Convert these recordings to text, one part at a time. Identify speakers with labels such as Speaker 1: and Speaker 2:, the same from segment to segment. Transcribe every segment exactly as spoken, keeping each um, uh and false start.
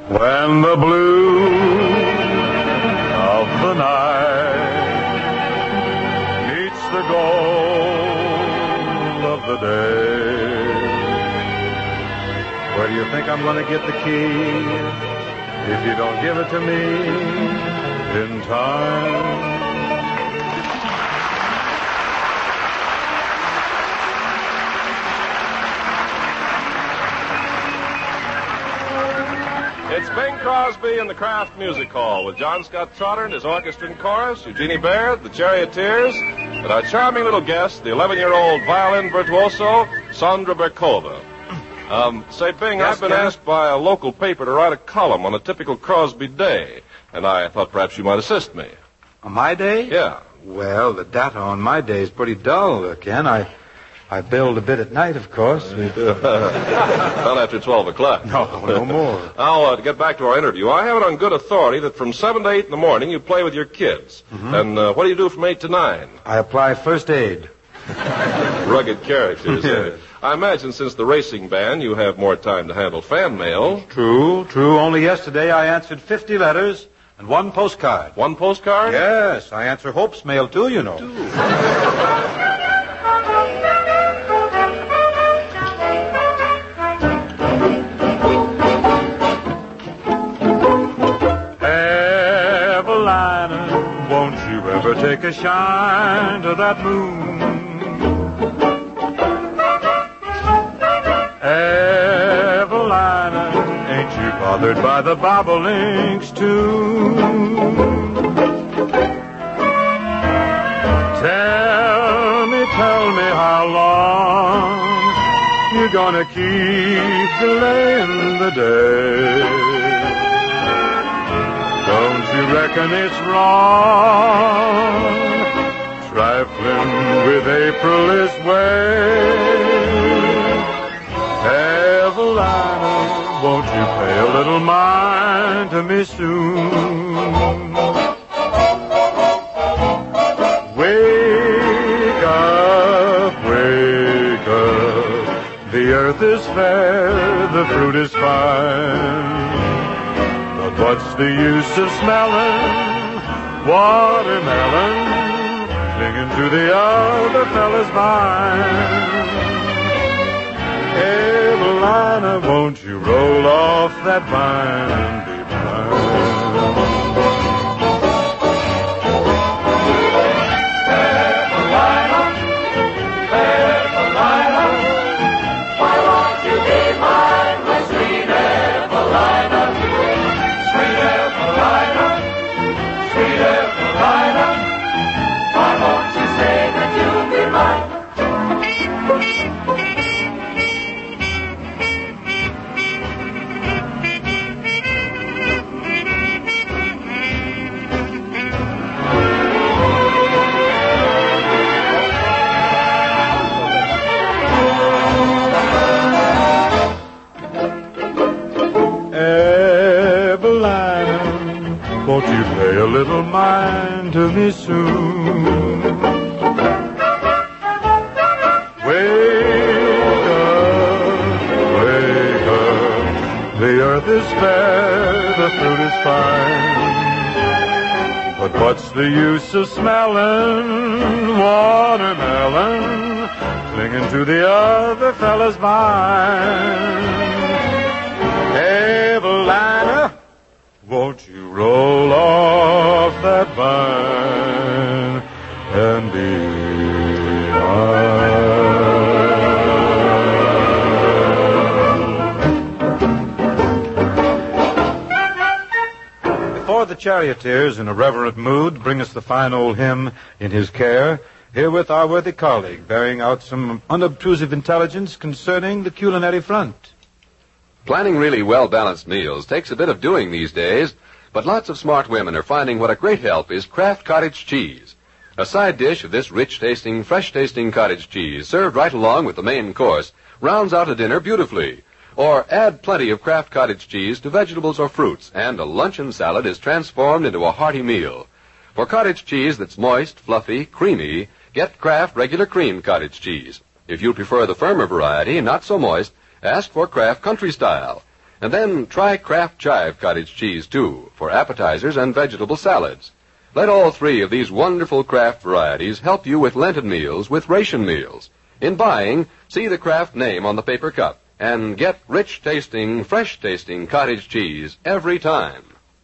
Speaker 1: When the blue of the night meets the gold of the day, where do you think I'm going to get the key if you don't give it to me in time?
Speaker 2: It's Bing Crosby in the Kraft Music Hall with John Scott Trotter and his orchestra and chorus, Eugenie Baird, the Charioteers, and our charming little guest, the eleven-year-old violin virtuoso, Sandra Berkova. Um, say, Bing, yes, I've been asked by a local paper to write a column on a typical Crosby day, and I thought perhaps you might assist me.
Speaker 3: On my day?
Speaker 2: Yeah.
Speaker 3: Well, the data on my day is pretty dull, Ken. I... I build a bit at night, of course.
Speaker 2: Not after twelve o'clock.
Speaker 3: No, no more.
Speaker 2: Now, uh, to get back to our interview, I have it on good authority that from seven to eight in the morning you play with your kids. Mm-hmm. And uh, what do you do from eight to nine?
Speaker 3: I apply first aid.
Speaker 2: Rugged characters.
Speaker 3: Yeah.
Speaker 2: I imagine since the racing band, you have more time to handle fan mail.
Speaker 3: True, true. Only yesterday I answered fifty letters and one postcard.
Speaker 2: One postcard?
Speaker 3: Yes, I answer Hope's mail, too, you know. Take a shine to that moon. Evelina, ain't you bothered by the bobolinks too? Tell me, tell me how long you're gonna keep delaying the day. Don't you reckon it's wrong, trifling with April this way? Evelina, won't you pay a little mind to me soon? Wake up, wake up, the earth is fair, the fruit is fine. What's the use of smelling watermelon, clinging to the other fella's vine? Evelina, won't you roll off that vine and be mine? Evelina, Evelina, why won't you be mine, my sweet Evelina? Sweet Evelina, why won't you say that you'll be mine? Evelina, won't you pay a little mind to me soon? Wake up, wake up, the earth is fair, the fruit is fine. But what's the use of smelling watermelon, clinging to the other fella's vine? Evelina, won't you roll off that vine and be mine? Before the Charioteers, in a reverent mood, bring us the fine old hymn In His Care, herewith our worthy colleague, bearing out some unobtrusive intelligence concerning the culinary front.
Speaker 4: Planning really well-balanced meals takes a bit of doing these days, but lots of smart women are finding what a great help is Kraft cottage cheese. A side dish of this rich-tasting, fresh-tasting cottage cheese, served right along with the main course, rounds out a dinner beautifully. Or add plenty of Kraft cottage cheese to vegetables or fruits, and a luncheon salad is transformed into a hearty meal. For cottage cheese that's moist, fluffy, creamy, get Kraft regular cream cottage cheese. If you prefer the firmer variety, not so moist, ask for Kraft Country Style. And then try Kraft Chive cottage cheese, too, for appetizers and vegetable salads. Let all three of these wonderful Kraft varieties help you with Lenten meals with ration meals. In buying, see the Kraft name on the paper cup and get rich-tasting, fresh-tasting cottage cheese every time.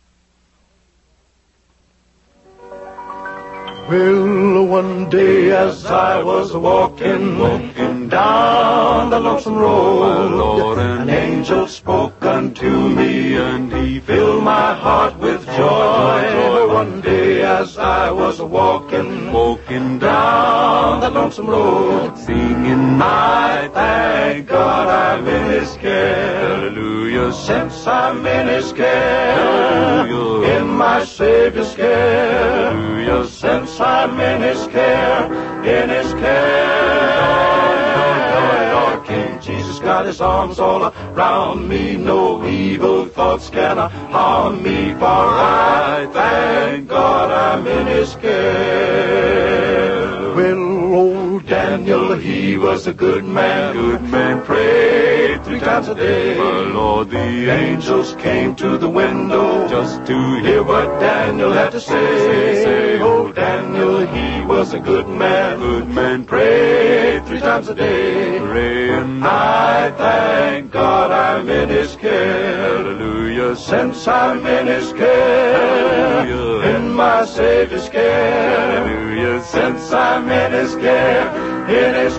Speaker 5: Well, one day as I was walking, walking down the lonesome road, my Lord, an angel spoke unto me, and he filled my heart with joy. One day as I was walking, walking down the lonesome road, singing, I thank God I'm in his care. Hallelujah. Since I'm in his care, hallelujah, in my Savior's care, hallelujah, since I'm in his care, in his care. King Jesus got his arms all around me, no evil thoughts can harm me, for I thank God I'm in his care. Well, old Daniel, he was a good man, good man, prayed three times a day. My Lord, the angels came to the window just to hear what Daniel had to say. Say, old Daniel, he was a good man, good man, prayed three times a day. Praying, I thank God I'm in his care. Hallelujah. Since I'm in his care, hallelujah, in my Savior's care, hallelujah, since I'm in his care, in his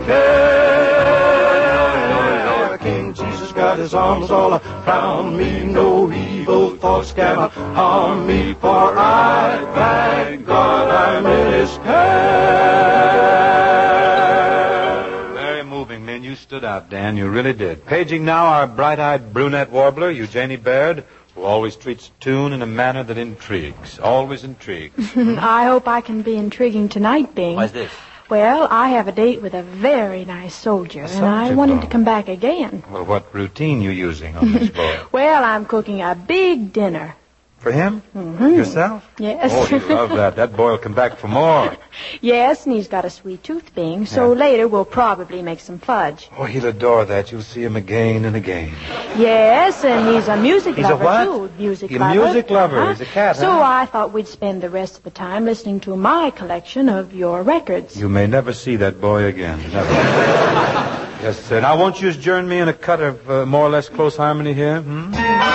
Speaker 5: care. King Jesus got his arms all around me, no evil thoughts can harm me, for I thank God I'm in his care.
Speaker 3: Very moving, man. You stood out, Dan. You really did. Paging now our bright-eyed brunette warbler, Eugenie Baird, who always treats a tune in a manner that intrigues. Always intrigues.
Speaker 6: I hope I can be intriguing tonight, Bing.
Speaker 3: Why's this?
Speaker 6: Well, I have a date with a very nice soldier,
Speaker 3: A
Speaker 6: and I
Speaker 3: soldier
Speaker 6: want him
Speaker 3: boy.
Speaker 6: to come back again.
Speaker 3: Well, what routine you using on this boy?
Speaker 6: Well, I'm cooking a big dinner.
Speaker 3: For him?
Speaker 6: Mm-hmm.
Speaker 3: Yourself?
Speaker 6: Yes.
Speaker 3: Oh, you love that. That boy will come back for more.
Speaker 6: Yes, and he's got a sweet tooth, Bing, so
Speaker 3: Yeah.
Speaker 6: later we'll probably make some fudge.
Speaker 3: Oh, he'll adore that. You'll see him again and again.
Speaker 6: Yes, and he's a music
Speaker 3: He's a
Speaker 6: lover,
Speaker 3: what?
Speaker 6: too. Music
Speaker 3: A
Speaker 6: lover.
Speaker 3: music lover.
Speaker 6: Uh-huh.
Speaker 3: He's a cat,
Speaker 6: So
Speaker 3: huh?
Speaker 6: I thought we'd spend the rest of the time listening to my collection of your records.
Speaker 3: You may never see that boy again. Never. Yes, sir. Now, won't you just join me in a cut of uh, more or less close harmony here? Hmm?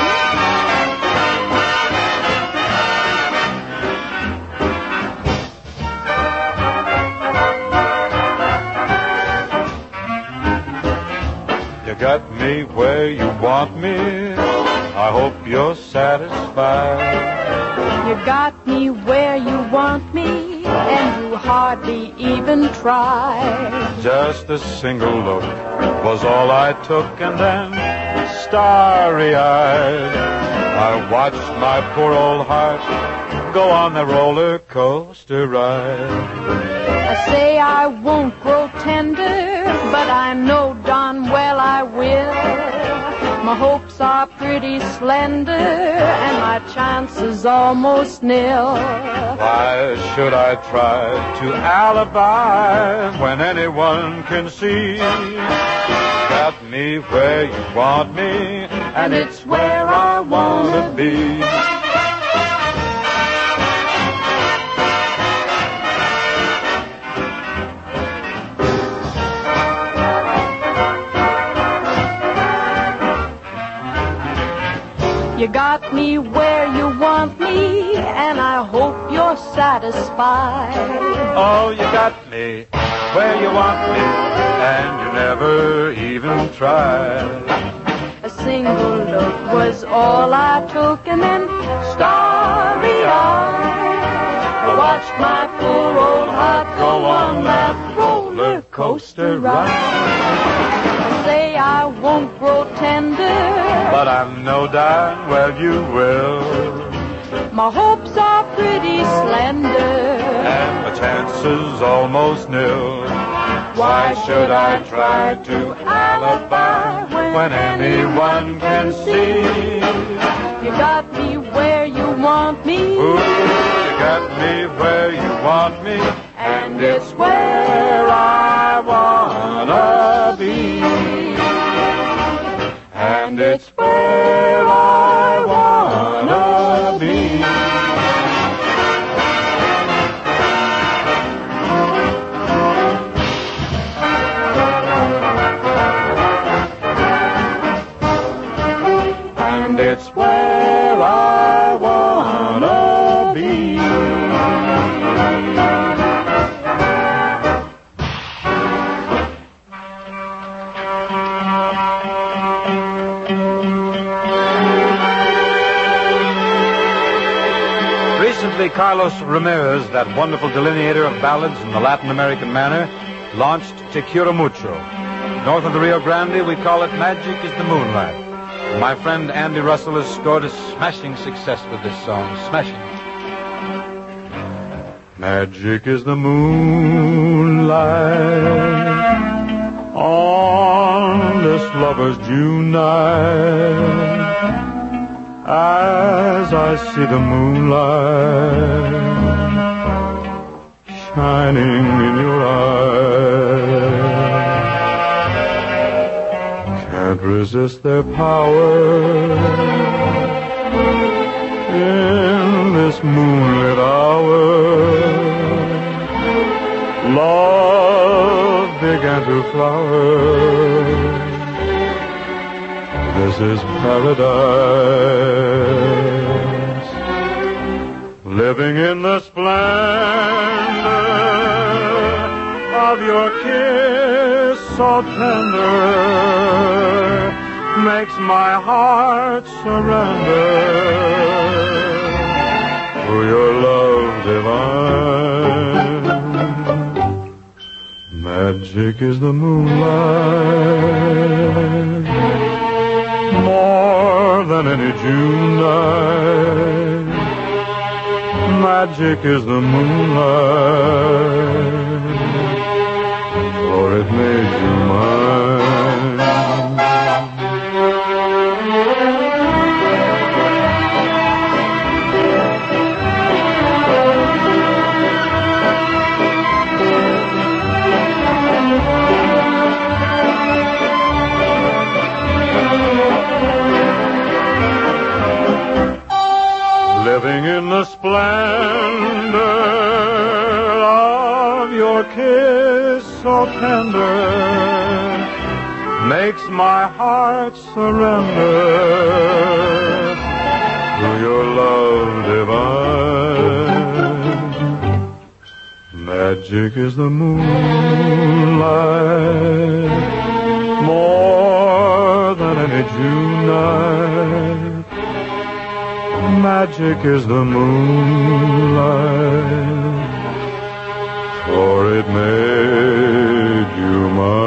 Speaker 3: You got me where you want me. I hope you're satisfied.
Speaker 6: You got me where you want me, and you hardly even try.
Speaker 3: Just a single look was all I took, and then, starry-eyed, I watched my poor old heart go on the roller coaster ride.
Speaker 6: I say I won't grow tender, but I know darn well I will. My hopes are pretty slender, and my chances almost nil.
Speaker 3: Why should I try to alibi when anyone can see? Got me where you want me, and it's where I want to be.
Speaker 6: You got me where you want me, and I hope you're satisfied.
Speaker 3: Oh, you got me where you want me, and you never even tried.
Speaker 6: A single look was all I took, and then starry-eyed, I watched my poor old heart go on that roller coaster ride. I say I won't grow tender,
Speaker 3: But I'm no darn well you will.
Speaker 6: my hopes are pretty slender,
Speaker 3: And the chances almost nil. Why should I try to alibi when anyone can see?
Speaker 6: You got me where you want me,
Speaker 3: Ooh, you got me where you want me,
Speaker 6: and it's where I wanna be.
Speaker 3: and it's where
Speaker 5: where I wanna be.
Speaker 3: Recently, Carlos Ramirez, that wonderful delineator of ballads in the Latin American manner, launched Te Quiero Mucho. North of the Rio Grande, we call it Magic is the Moonlight. My friend Andy Russell has scored a smashing success with this song. Smashing.
Speaker 5: Magic is the moonlight on this lover's June night. As I see the moonlight shining in your eyes, can't resist their power in this moonlit hour. Love began to flower. This is paradise, living in the splendor of your kiss so tender, makes my heart surrender to your love divine. Magic is the moonlight, more than any June night. Magic is the moonlight, for it made you mine. Living in the splendor of your kiss so tender, makes my heart surrender to your love divine. Magic is the moonlight, more than any June night. Magic is the moonlight, for it made you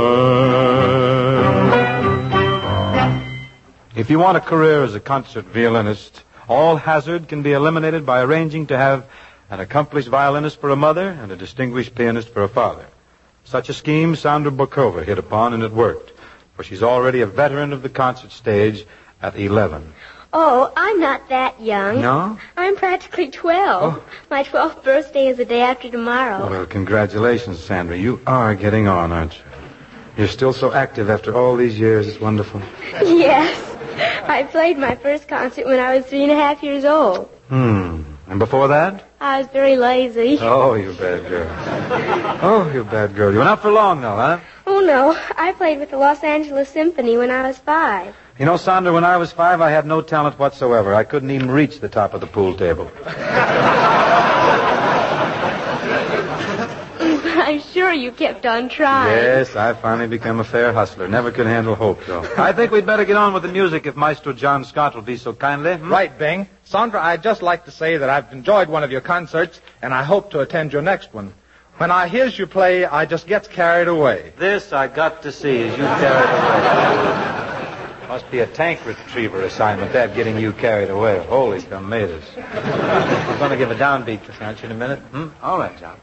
Speaker 5: mine.
Speaker 3: If you want a career as a concert violinist, all hazard can be eliminated by arranging to have an accomplished violinist for a mother and a distinguished pianist for a father. Such a scheme Sandra Bokova hit upon, and it worked, for she's already a veteran of the concert stage at eleven.
Speaker 7: Oh, I'm not that young.
Speaker 3: No?
Speaker 7: I'm practically twelve.
Speaker 3: Oh.
Speaker 7: My twelfth birthday is the day after tomorrow.
Speaker 3: Well, congratulations, Sandra. You are getting on, aren't you? You're still so active after all these years. It's wonderful.
Speaker 7: Yes. I played my first concert when I was three and a half years old.
Speaker 3: Hmm. And before that?
Speaker 7: I was very lazy.
Speaker 3: Oh, you bad girl. Oh, you bad girl. You were not for long, though, huh?
Speaker 7: Oh, no. I played with the Los Angeles Symphony when I was five.
Speaker 3: You know, Sandra, when I was five, I had no talent whatsoever. I couldn't even reach the top of the pool table.
Speaker 7: I'm sure you kept on trying.
Speaker 3: Yes, I finally became a fair hustler. Never could handle hope, though. I think we'd better get on with the music if Maestro John Scott will be so kindly. Hmm?
Speaker 8: Right, Bing. Sandra, I'd just like to say that I've enjoyed one of your concerts, and I hope to attend your next one. When I hears you play, I just get carried away.
Speaker 3: This I got to see as you carried away. Must be a tank retriever assignment, that, getting you carried away. Holy tomatoes. We're going to give a downbeat, aren't you, in a minute? Hmm? All right, John.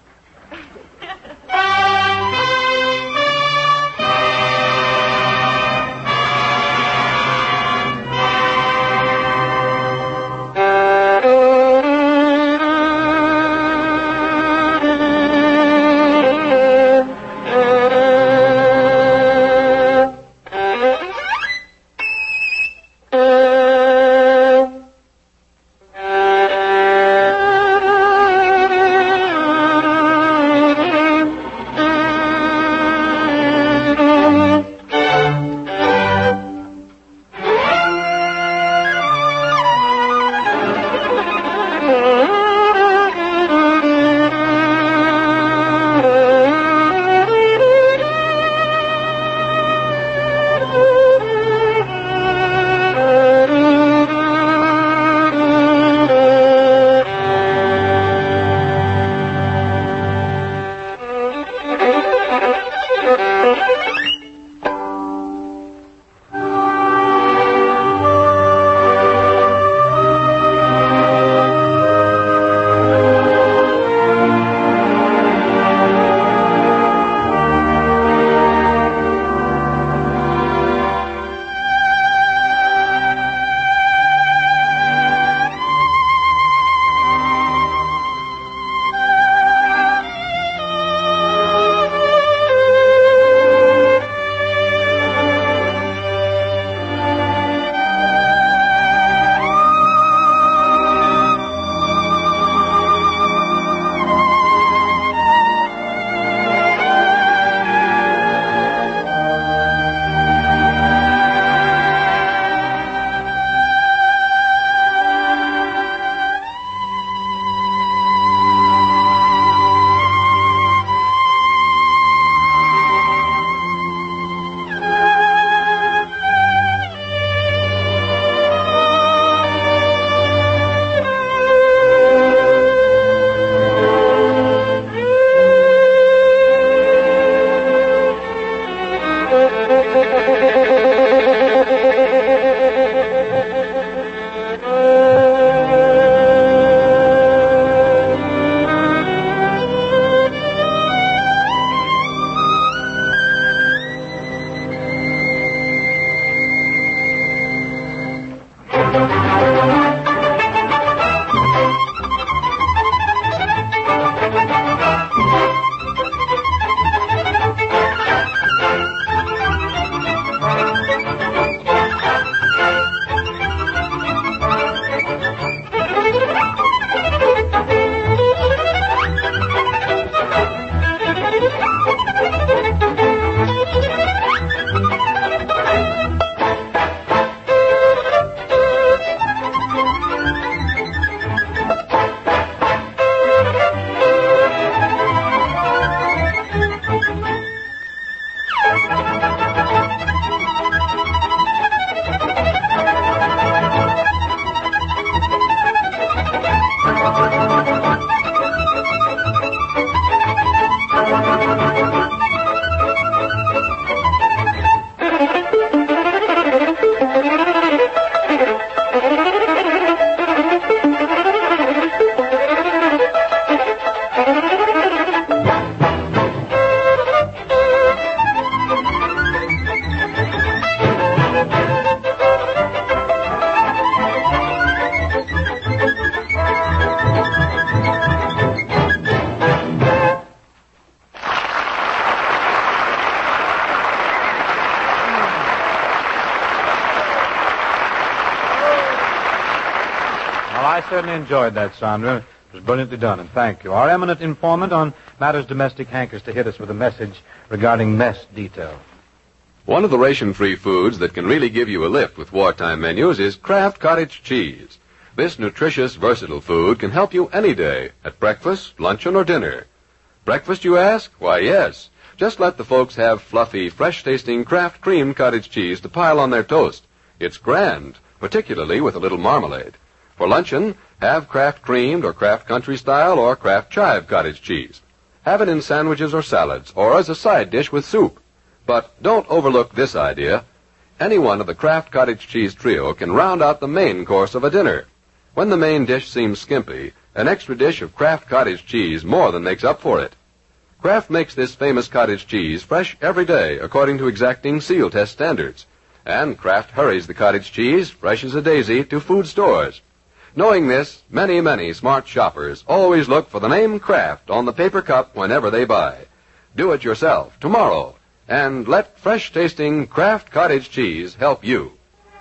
Speaker 3: Well, I certainly enjoyed that, Sandra. It was brilliantly done, and thank you. Our eminent informant on matters domestic hankers to hit us with a message regarding mess detail.
Speaker 4: One of the ration-free foods that can really give you a lift with wartime menus is Kraft Cottage Cheese. This nutritious, versatile food can help you any day, at breakfast, luncheon, or dinner. Breakfast, you ask? Why, yes. Just let the folks have fluffy, fresh-tasting Kraft cream cottage cheese to pile on their toast. It's grand, particularly with a little marmalade. For luncheon, have Kraft creamed or Kraft country style or Kraft chive cottage cheese. Have it in sandwiches or salads, or as a side dish with soup. But don't overlook this idea. Any one of the Kraft cottage cheese trio can round out the main course of a dinner. When the main dish seems skimpy, an extra dish of Kraft cottage cheese more than makes up for it. Kraft makes this famous cottage cheese fresh every day according to exacting seal test standards. And Kraft hurries the cottage cheese, fresh as a daisy, to food stores. Knowing this, many, many smart shoppers always look for the name Kraft on the paper cup whenever they buy. Do it yourself tomorrow, and let fresh-tasting Kraft cottage cheese help you.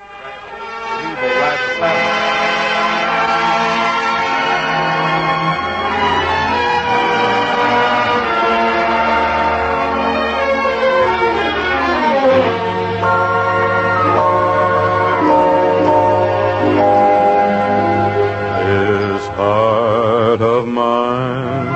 Speaker 1: Of mine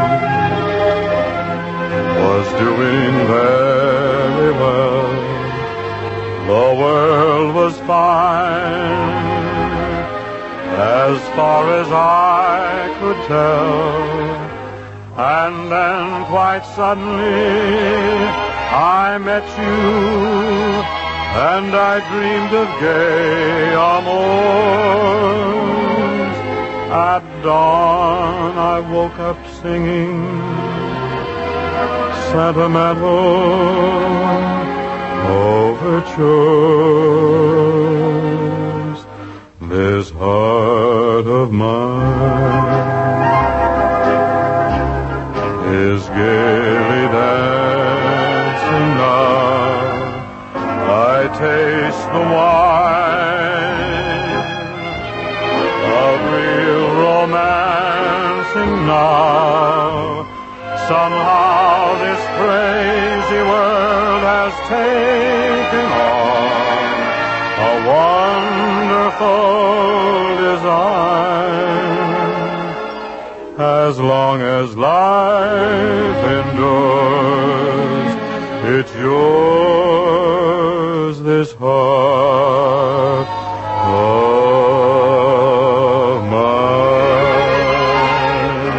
Speaker 1: was doing very well. The world was fine as far as I could tell. And then quite suddenly I met you, and I dreamed of gay amours. At dawn I woke up singing sentimental overtures. This heart of mine is gaily dancing now. I taste the wine of real romancing now. Somehow this crazy world has taken on a wonderful design. As long as life endures, it's yours, this heart of mine.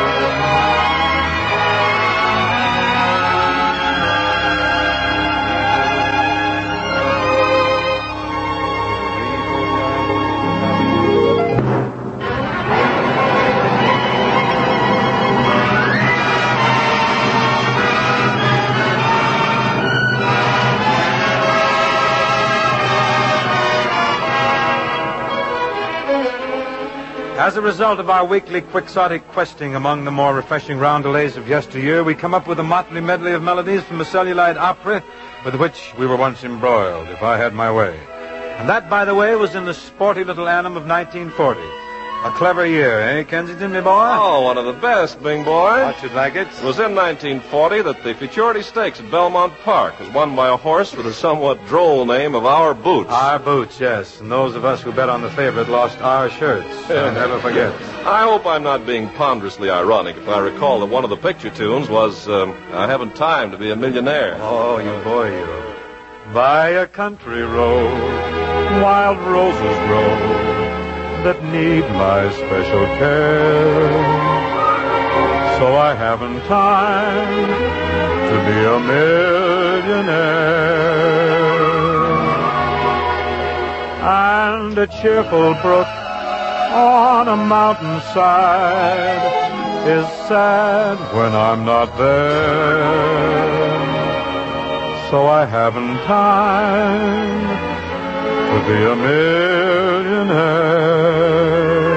Speaker 3: As a result of our weekly quixotic questing among the more refreshing roundelays of yesteryear, we come up with a motley medley of melodies from the Celluloid opera with which we were once embroiled, if I had my way. And that, by the way, was in the sporty little annum of nineteen forty. A clever year, eh, Kensington, my boy?
Speaker 2: Oh, one of the best, Bing Boy.
Speaker 3: Thought you'd like it.
Speaker 2: It was in nineteen forty that the Futurity Stakes at Belmont Park was won by a horse with the somewhat droll name of Our Boots.
Speaker 3: Our Boots, yes. And those of us who bet on the favorite lost our shirts. I'll never forget.
Speaker 2: I hope I'm not being ponderously ironic if I recall that one of the picture tunes was, um, I Haven't Time to Be a Millionaire.
Speaker 3: Oh, you boy, you. By a country road, wild roses grow that need my special care. So I haven't time to be a millionaire. And a cheerful brook on a mountainside is sad when I'm not there. So I haven't time to be a millionaire.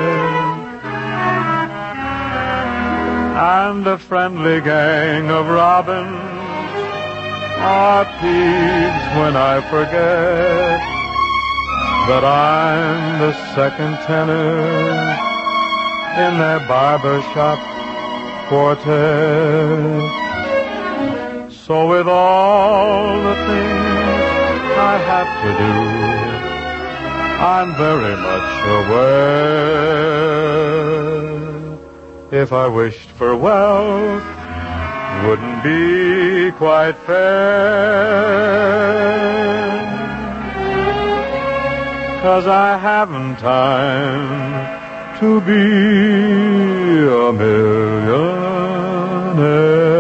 Speaker 3: And a friendly gang of robins are peeves when I forget that I'm the second tenor in their barber shop quartet. So with all the things I have to do, I'm very much aware. If I wished for wealth, wouldn't be quite fair. 'Cause I haven't time to be a millionaire.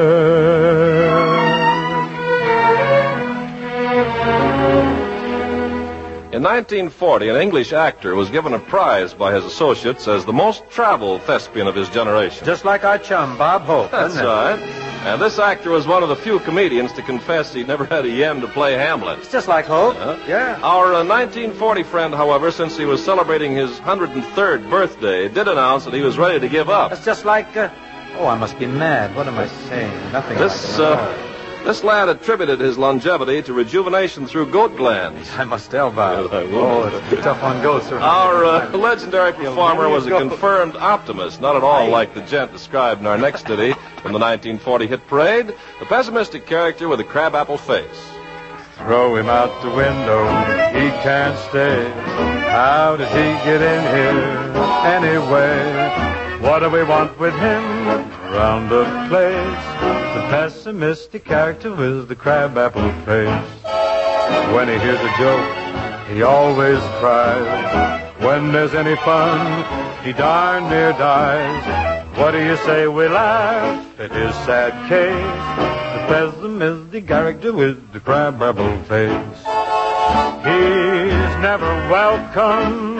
Speaker 2: In nineteen forty, an English actor was given a prize by his associates as the most traveled thespian of his generation.
Speaker 8: Just like our chum, Bob Hope.
Speaker 2: That's right. And this actor was one of the few comedians to confess he'd never had a yen to play Hamlet.
Speaker 8: It's just like Hope.
Speaker 2: Uh,
Speaker 8: yeah.
Speaker 2: Our uh, nineteen forty friend, however, since he was celebrating his one hundred third birthday, did announce that he was ready to give up.
Speaker 8: That's just like... Uh... Oh, I must be mad. What am I saying? Nothing
Speaker 2: This,
Speaker 8: like it.
Speaker 2: uh, this lad attributed his longevity to rejuvenation through goat glands.
Speaker 8: I must tell, Bob.
Speaker 2: Yeah, I will.
Speaker 8: Oh, it's tough on goats.
Speaker 2: Our uh, legendary performer was a confirmed optimist, not at all like the gent described in our next ditty from the nineteen forty hit parade, a pessimistic character with a crabapple face.
Speaker 3: Throw him out the window, he can't stay. How did he get in here anyway? What do we want with him around the place? The pessimistic character with the crabapple face. When he hears a joke, he always cries. When there's any fun, he darn near dies. What do you say we laugh at his sad case? The pessimistic character with the crabapple face. He's never welcome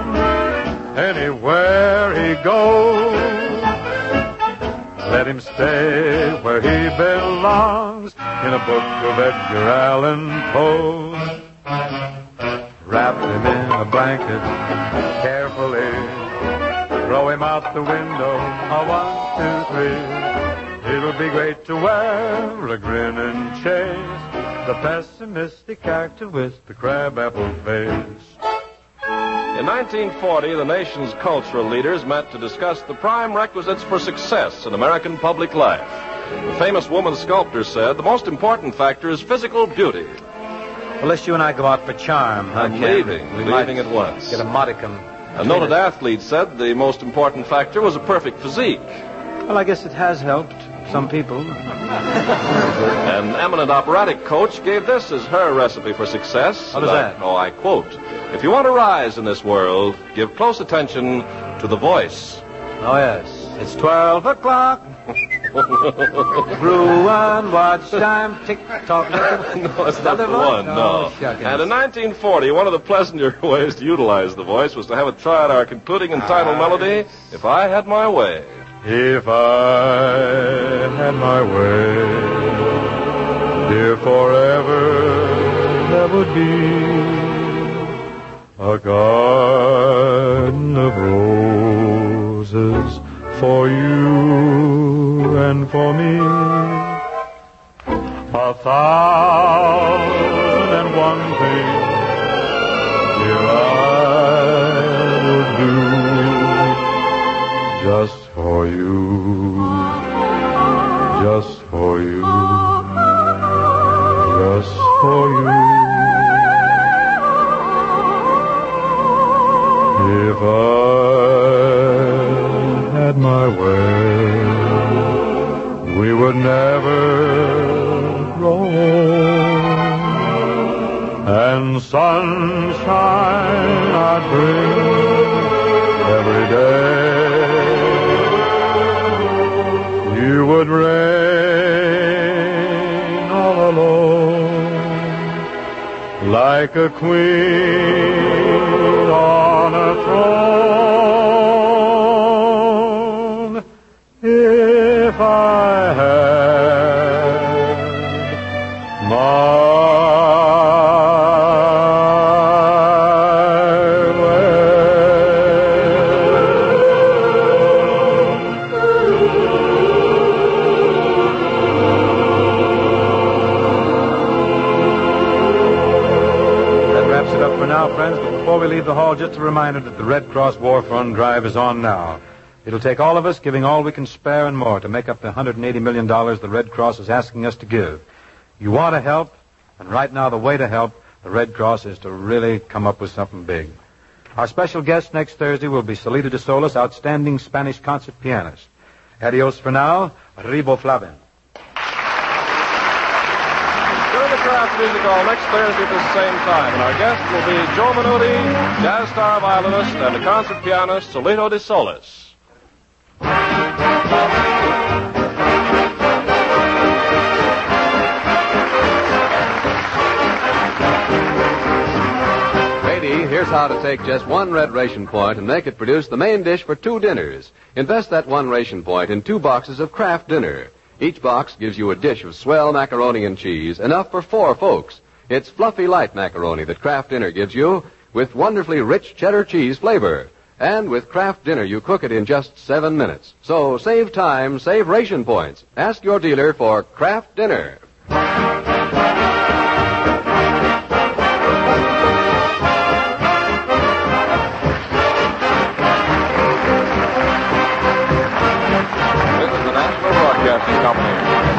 Speaker 3: anywhere he goes. Let him stay where he belongs in a book of Edgar Allan Poe. Wrap him in a blanket carefully. Throw him out the window. A one, two, three. It'll be great to wear a grin and chase the pessimistic character with the crabapple face.
Speaker 2: In nineteen forty, the nation's cultural leaders met to discuss the prime requisites for success in American public life. The famous woman sculptor said the most important factor is physical beauty.
Speaker 8: Well, let's you and I go out for charm, huh,
Speaker 2: I'm
Speaker 8: Ken?
Speaker 2: leaving,
Speaker 8: We
Speaker 2: leaving
Speaker 8: might
Speaker 2: at once.
Speaker 8: Get a modicum.
Speaker 2: A noted athlete said the most important factor was a perfect physique.
Speaker 8: Well, I guess it has helped some people.
Speaker 2: An eminent operatic coach gave this as her recipe for success.
Speaker 8: What is
Speaker 2: I-
Speaker 8: that?
Speaker 2: Oh, I quote, "If you want to rise in this world, give close attention to the voice."
Speaker 8: Oh, yes. It's twelve o'clock. Ruin, watch time, tick-tock.
Speaker 2: No, it's not the one, no. And in nineteen forty, one of the pleasanter ways to utilize the voice was to have it try out our concluding and title melody, If I Had My Way.
Speaker 3: If I had my way, dear, forever there would be a garden of roses for you and for me. A thousand and one things, dear, I would do just for you, just for you, just for you. If I had my way, we would never grow old, and sunshine I'd bring every day. You would reign all alone like a queen on a throne. If I had my Now, friends, but before we leave the hall, just a reminder that the Red Cross War Fund Drive is on now. It'll take all of us giving all we can spare and more to make up the one hundred eighty million dollars the Red Cross is asking us to give. You want to help, and right now the way to help the Red Cross is to really come up with something big. Our special guest next Thursday will be Salita de Solis, outstanding Spanish concert pianist. Adios for now. Riboflavin.
Speaker 2: Go to the Kraft Music Hall next Thursday at the same time, and our guest will be Joe Venuti, jazz star violinist, and the concert pianist Salito de Solis.
Speaker 4: Here's how to take just one red ration point and make it produce the main dish for two dinners. Invest that one ration point in two boxes of Kraft Dinner. Each box gives you a dish of swell macaroni and cheese, enough for four folks. It's fluffy light macaroni that Kraft Dinner gives you with wonderfully rich cheddar cheese flavor. And with Kraft Dinner, you cook it in just seven minutes. So save time, save ration points. Ask your dealer for Kraft Dinner.
Speaker 2: This is the National Broadcasting Company.